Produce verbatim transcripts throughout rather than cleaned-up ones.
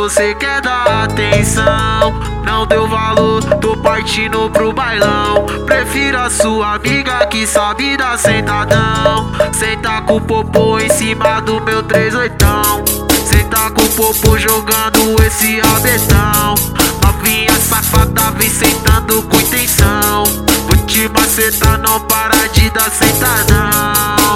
você quer dar atenção. Não deu valor, tô partindo pro bailão. Prefiro a sua amiga que sabe dar sentadão. Senta com o popô em cima do meu três oitão. Senta com o popô jogando esse rabetão. Novinha safada vem sentando com intenção. Vou te macetar, não para de dar sentadão.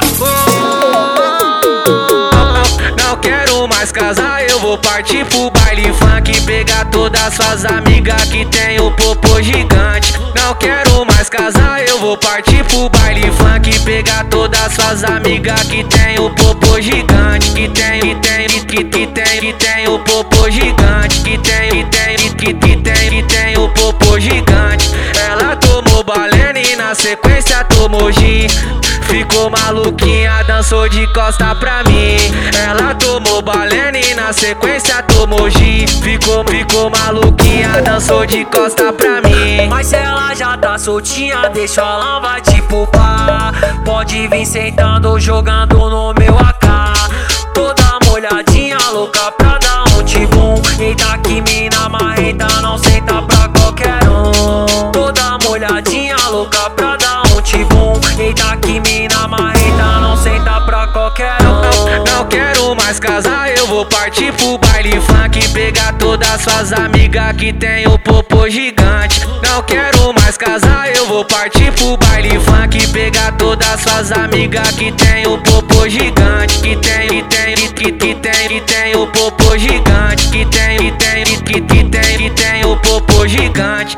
Não quero mais casar, eu vou partir pro baile funk. Pegar todas suas amigas que tem o popô gigante. Não quero mais casar, eu vou partir pro baile funk. Pegar todas suas amigas que tem o popô gigante. Que tem, que tem, que, que tem, que tem o popô gigante. Que tem, que tem, que, que tem, que tem o popô gigante. Ela tomou balena e na sequência tomou gin. Ficou maluquinha, dançou de costa pra mim. Ela tomou balena e na sequência tomou gin. Ficou, ficou maluquinha, dançou de costa pra mim. Mas se ela já tá soltinha, deixa ela vai te poupar. Pode vir sentando, jogando no meu A K. Toda molhadinha, louca pra dar um tibum. Eita que mina marrenta, não senta pra qualquer um. Toda molhadinha, louca pra dar um tibum. Eita que mina marrenta, não senta pra qualquer um. Não, não quero mais casar, eu vou partir pro baile funk. Pegar todas suas amigas que tem o popô gigante. Não quero mais casar, eu vou partir pro baile funk. Pegar todas suas amigas que tem o popô gigante. Que tem, que tem, que, que tem, que tem o popô gigante. Que tem, que tem, que, que tem, que tem o popô gigante.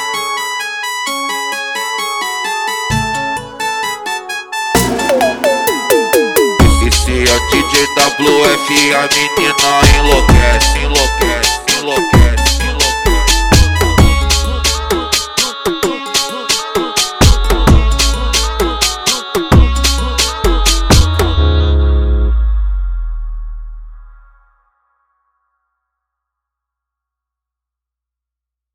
Esse é o D J W F, a menina enlouquece, enlouquece, enlouquece.